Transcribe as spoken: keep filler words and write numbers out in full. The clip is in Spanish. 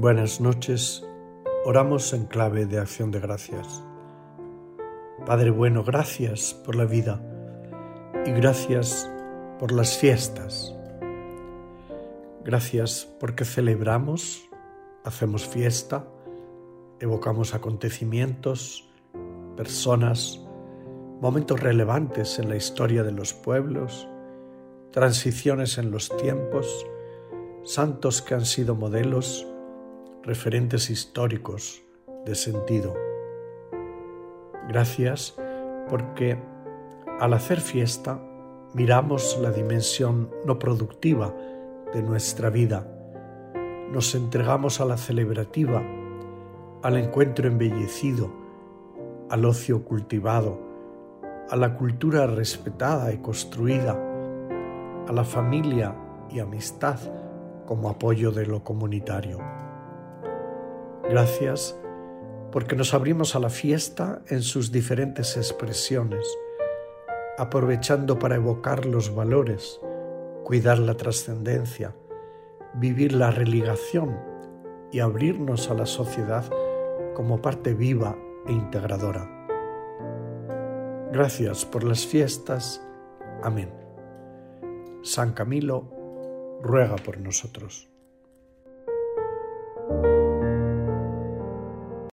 Buenas noches, oramos en clave de acción de gracias. Padre bueno, gracias por la vida y gracias por las fiestas. Gracias porque celebramos, hacemos fiesta, evocamos acontecimientos, personas, momentos relevantes en la historia de los pueblos, transiciones en los tiempos, santos que han sido modelos, referentes históricos de sentido. Gracias porque al hacer fiesta miramos la dimensión no productiva de nuestra vida, nos entregamos a la celebrativa, al encuentro embellecido, al ocio cultivado, a la cultura respetada y construida, a la familia y amistad como apoyo de lo comunitario. Gracias porque nos abrimos a la fiesta en sus diferentes expresiones, aprovechando para evocar los valores, cuidar la trascendencia, vivir la religación y abrirnos a la sociedad como parte viva e integradora. Gracias por las fiestas. Amén. San Camilo ruega por nosotros.